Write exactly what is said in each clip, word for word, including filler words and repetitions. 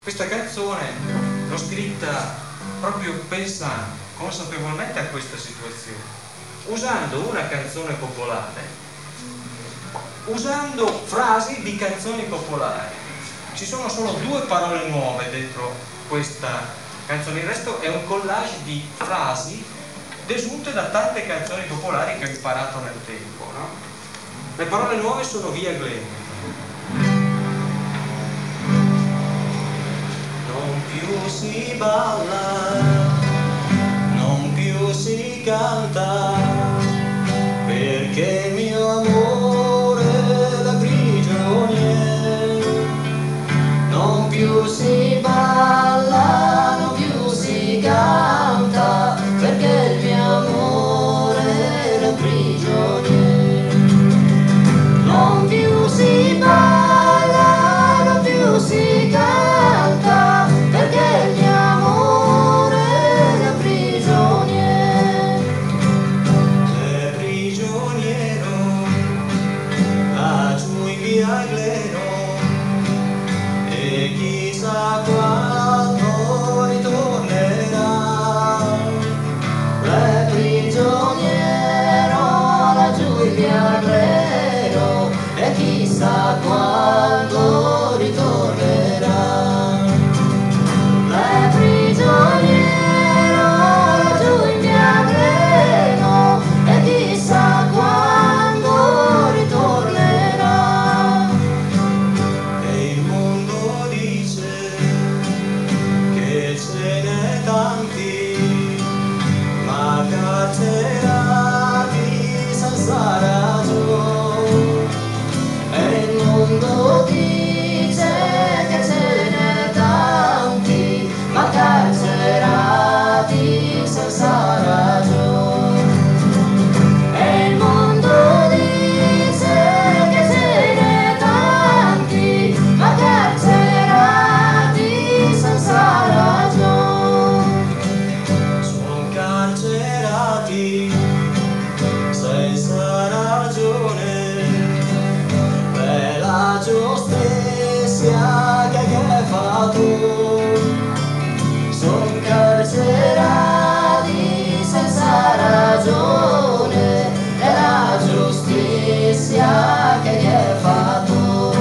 Questa canzone l'ho scritta proprio pensando consapevolmente a questa situazione, usando una canzone popolare, usando frasi di canzoni popolari. Ci sono solo due parole nuove dentro questa canzone, il resto è un collage di frasi desunte da tante canzoni popolari che ho imparato nel tempo, no? Le parole nuove sono Via Glenn. Non più si balla, non più si canta, perché il mio amore da prigionier. Non più si balla, non più si canta, perché il mio amore da prigionier. Non più si balla, non più si canta, perché il mio amore da prigionier. È prigioniero laggiù in via Gleno, e chissà quando ritornerà. È prigioniero laggiù in via Gleno, e chissà quando ritornerà. È prigioniero laggiù in via Gleno, e chissà quando ritornerà. E il mondo dice che ce n'è tanti, ma carcerati senza ragione. E il mondo dice che ce n'è tanti, ma carcerati senza ragione. E il mondo dice che ce n'è tanti, ma carcerati senza ragione. Sono carcerati senza ragione, per la giustizia che hai fatto. Sono carcerati senza ragione, per la giustizia che hai fatto.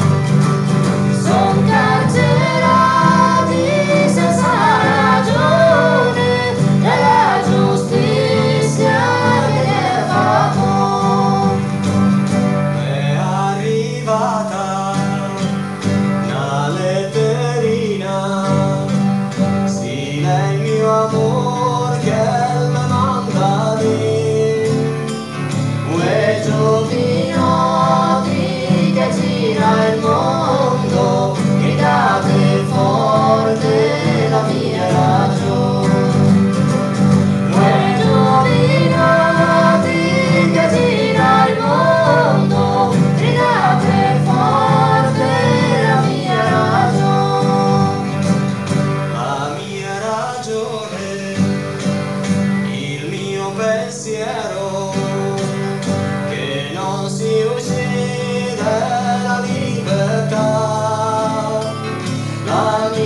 Sono carcerati senza ragione, per la giustizia che hai fatto. È arrivata una letterina, sì, è il mio amor che mi manda lì. Quei giovinotti che gira il mondo, gridate forte la mia ragione. Quei giovinotti che gira il mondo, gridate forte la mia ragione. La mia ragione, il mio pensiero, che non si uccide la libertà. La mia